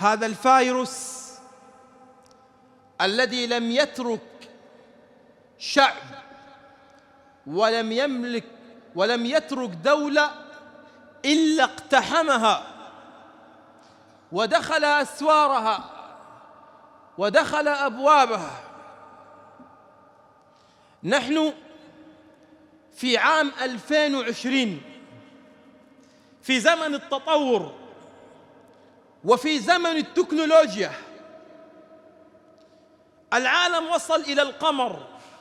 هذا الفيروس الذي لم يترك شعب ولم يترك دولة إلا اقتحمها ودخل أسوارها ودخل أبوابها. نحن في عام 2020 في زمن التطور وفي زمن التكنولوجيا. العالم وصل إلى القمر،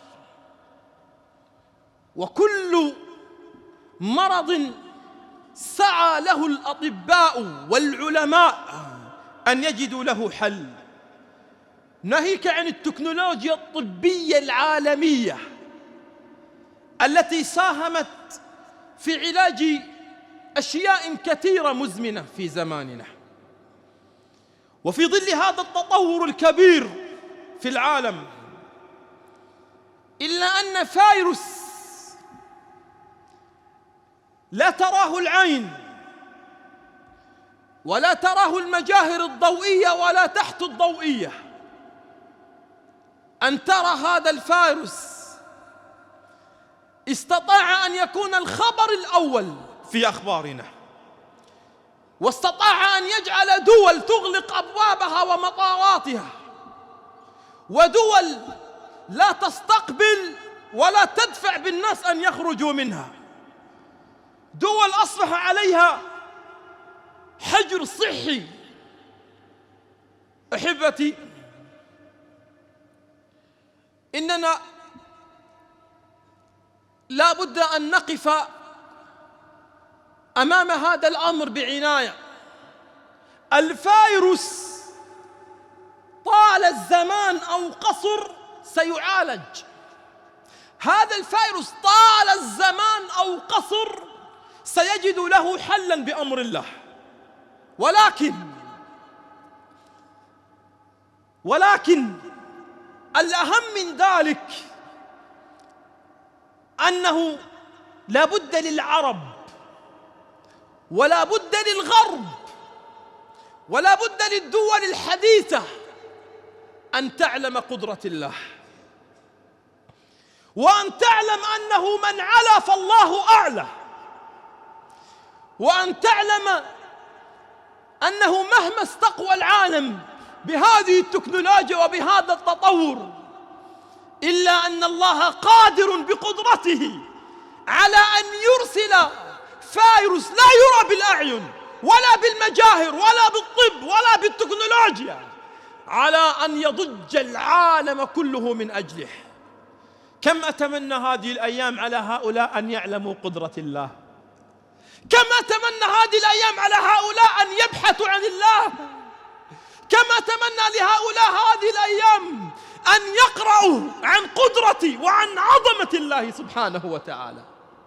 وكل مرض سعى له الأطباء والعلماء أن يجدوا له حل، ناهيك عن التكنولوجيا الطبية العالمية التي ساهمت في علاج أشياء كثيرة مزمنة في زماننا. وفي ظل هذا التطور الكبير في العالم، إلا أن فيروس لا تراه العين ولا تراه المجاهر الضوئية ولا تحت الضوئية، أن ترى هذا الفيروس استطاع أن يكون الخبر الأول في أخبارنا، واستطاع أن يجعل دول تغلق أبوابها ومطاراتها، ودول لا تستقبل ولا تدفع بالناس أن يخرجوا منها، دول أصبح عليها حجر صحي. أحبتي، إننا لا بد أن نقف أمام هذا الأمر بعناية. الفيروس طال الزمان أو قصر سيعالج. هذا الفيروس طال الزمان أو قصر سيجد له حلا بأمر الله. ولكن الأهم من ذلك أنه لا بد للعرب ولا بد للغرب ولا بد للدول الحديثة أن تعلم قدرة الله، وأن تعلم أنه من علا فالله أعلى، وأن تعلم أنه مهما استقوى العالم بهذه التكنولوجيا وبهذا التطور، إلا أن الله قادر بقدرته على أن يرسل فيروس لا يرى بالأعين ولا بالمجاهر ولا بالطب ولا بالتكنولوجيا، على أن يضج العالم كله من أجله. كم أتمنى هذه الأيام على هؤلاء أن يعلموا قدرة الله، كم أتمنى هذه الأيام على هؤلاء أن يبحثوا عن الله، كم أتمنى لهؤلاء هذه الأيام أن يقرأوا عن قدرة وعن عظمة الله سبحانه وتعالى.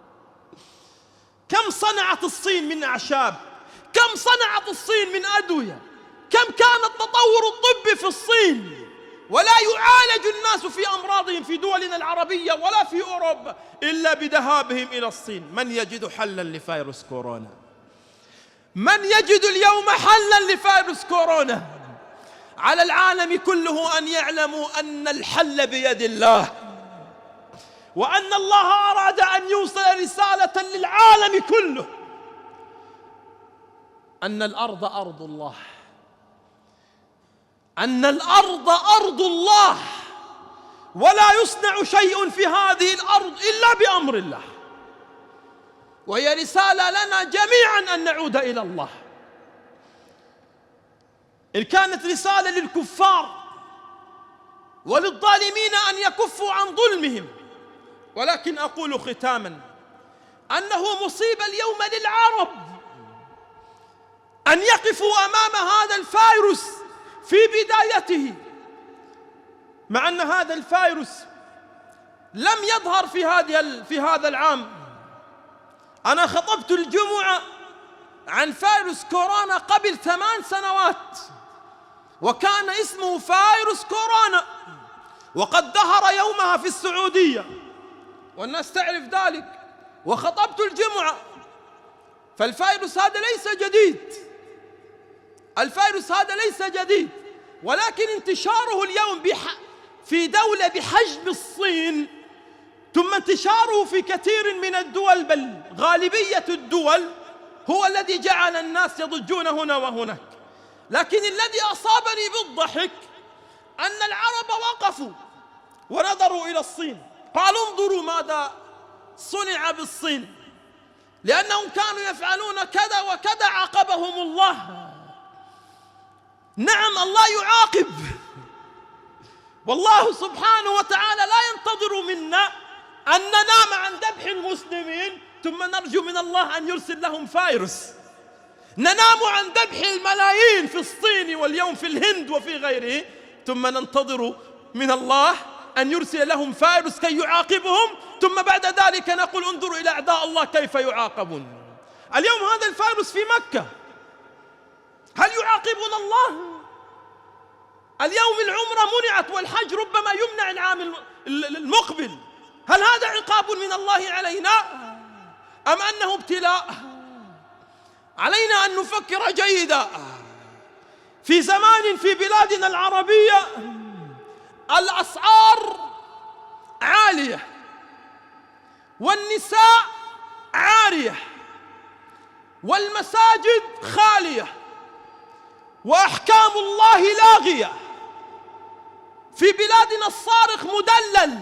كم صنعت الصين من أعشاب، كم صنعت الصين من أدوية، كم كان التطور الطبي في الصين، ولا يعالج الناس في أمراضهم في دولنا العربية ولا في أوروبا إلا بذهابهم إلى الصين. من يجد حلا لفيروس كورونا؟ من يجد اليوم حلا لفيروس كورونا؟ على العالم كله أن يعلموا أن الحل بيد الله، وأن الله أراد أن يوصل رسالة للعالم كله أن الأرض أرض الله، أن الأرض أرض الله، ولا يصنع شيء في هذه الأرض إلا بأمر الله. وهي رسالة لنا جميعا أن نعود إلى الله. إن كانت رسالة للكفار وللظالمين أن يكفوا عن ظلمهم، ولكن أقول ختاما أنه مصيبة اليوم للعرب أن يقفوا أمام هذا الفيروس في بدايته، مع أن هذا الفيروس لم يظهر في هذا العام. أنا خطبت الجمعة عن فيروس كورونا قبل 8 سنوات، وكان اسمه فيروس كورونا، وقد ظهر يومها في السعودية والناس تعرف ذلك، وخطبت الجمعة. فالفيروس هذا ليس جديد، الفيروس هذا ليس جديد، ولكن انتشاره اليوم في دولة بحجم الصين، ثم انتشاره في كثير من الدول، بل غالبية الدول، هو الذي جعل الناس يضجون هنا وهناك. لكن الذي أصابني بالضحك أن العرب وقفوا ونظروا إلى الصين، قالوا انظروا ماذا صنع بالصين، لأنهم كانوا يفعلون كذا وكذا عاقبهم الله. نعم، الله يعاقب، والله سبحانه وتعالى لا ينتظر منا أن ننام عن ذبح المسلمين ثم نرجو من الله أن يرسل لهم فيروس. ننام عن ذبح الملايين في الصين واليوم في الهند وفي غيره، ثم ننتظر من الله أن يرسل لهم فيروس كي يعاقبهم، ثم بعد ذلك نقول انظروا إلى أعداء الله كيف يعاقبون. اليوم هذا الفيروس في مكة، هل يعاقبنا الله؟ اليوم العمرة منعت والحج ربما يمنع العام المقبل، هل هذا عقاب من الله علينا أم أنه ابتلاء؟ علينا أن نفكر جيدا. في زمان في بلادنا العربية الأسعار عالية والنساء عارية والمساجد خالية وأحكام الله لاغية. في بلادنا الصارخ مدلل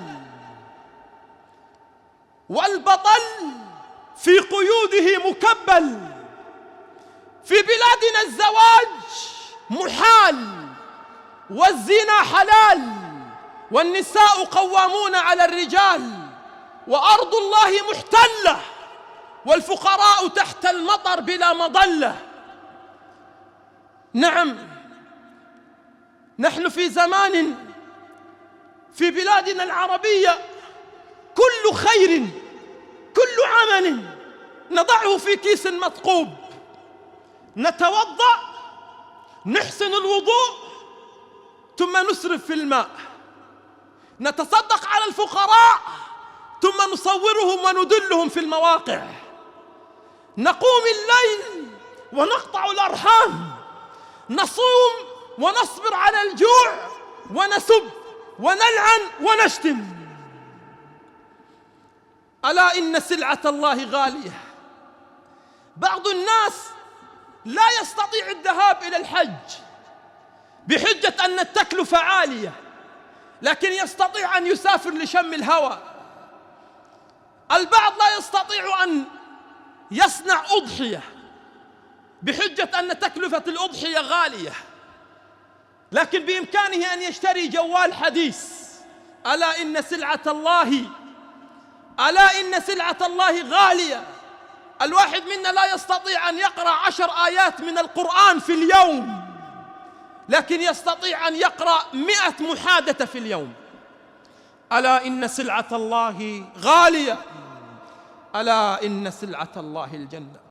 والبطل في قيوده مكبل. في بلادنا الزواج محال والزنا حلال والنساء قوامون على الرجال، وأرض الله محتلة والفقراء تحت المطر بلا مظلة. نعم، نحن في زمان في بلادنا العربية كل خير، كل عمل نضعه في كيس مثقوب، نتوضأ، نحسن الوضوء، ثم نسرف في الماء، نتصدق على الفقراء، ثم نصورهم وندلهم في المواقع، نقوم الليل ونقطع الأرحام، نصوم ونصبر على الجوع ونسب ونلعن ونشتم. ألا إن سلعة الله غالية. بعض الناس لا يستطيع الذهاب إلى الحج بحجة أن التكلفة عالية، لكن يستطيع أن يسافر لشم الهواء. البعض لا يستطيع أن يصنع أضحية بحجة أن تكلفة الأضحية غالية، لكن بإمكانه أن يشتري جوال حديث. ألا إن سلعة الله غالية. الواحد منا لا يستطيع أن يقرأ 10 آيات من القرآن في اليوم، لكن يستطيع أن يقرأ 100 محادثة في اليوم. ألا إن سلعة الله غالية. ألا إن سلعة الله الجنة.